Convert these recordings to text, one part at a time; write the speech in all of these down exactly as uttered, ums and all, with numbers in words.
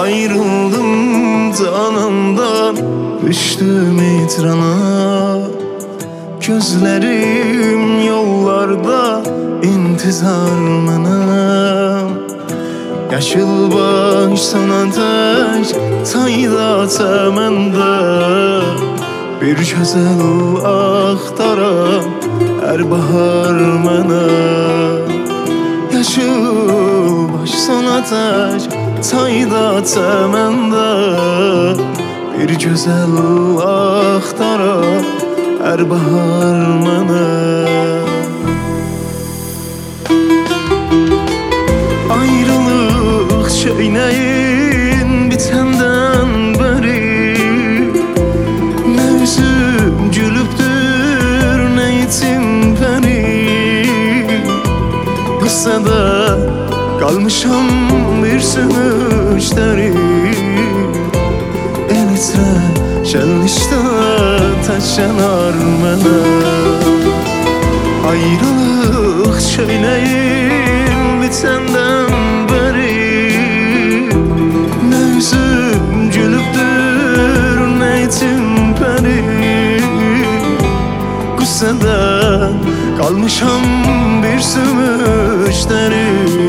Ayrıldım canımdan, düştüm itrana. Gözlerim yollarda intizar mənəm. Yaşıl baş sana tək sayda çəməndə. Bir gözəl axtaram hər bahar mənə. Yaşıl baş sana tək sayda çəməndə. Bir gözəl axtaram hər bahar mənə. Ayrılıq şeynəyin bitəndən bəri. Nə üzüm gülübdür, nə içim pəri. Qıssada qalmışam bir sümükdəri. Elitrə şənlikdə tək yanar mənə. Ayrılıq şeynəyin bitəndən bəri. Nə üzüm gülübdür, nə içim pəri. Qüssədə qalmışam bir sümükdəri.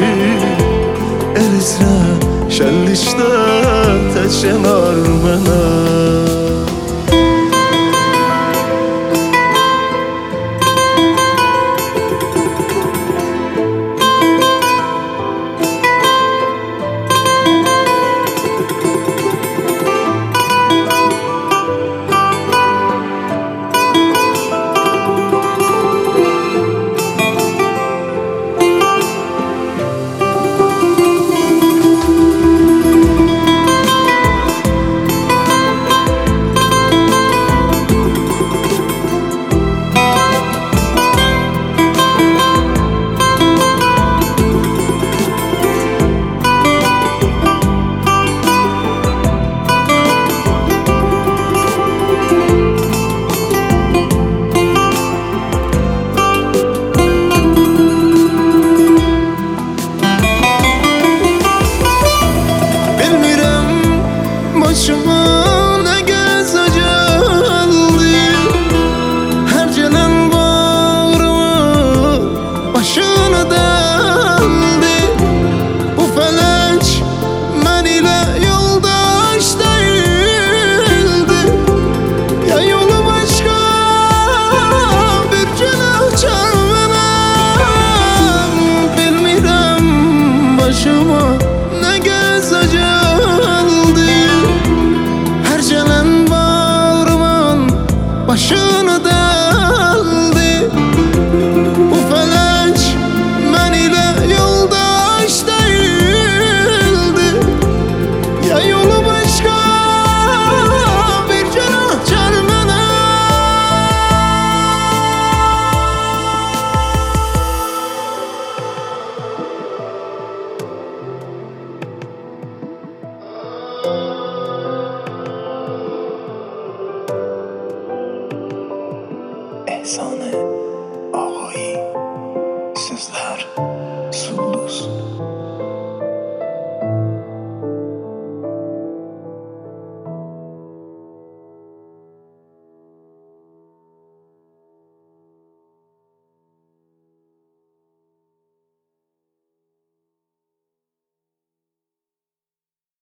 Elitrə şənlikdə tək yanar mənə. Başıma nə gəzəcəldi. Hər gələn bağrımı başını dəldi. Bu fələk mən ilə yoldaş deyildi. Ya yolu başqa bir günahkar mənəm. Bilmirəm başıma nə gəzəcəldi. Başını dəldi. Bu fələk mən ilə yoldaş deyildi. Ya yolu başqa bir günahkar mənəm. احسان آقایی.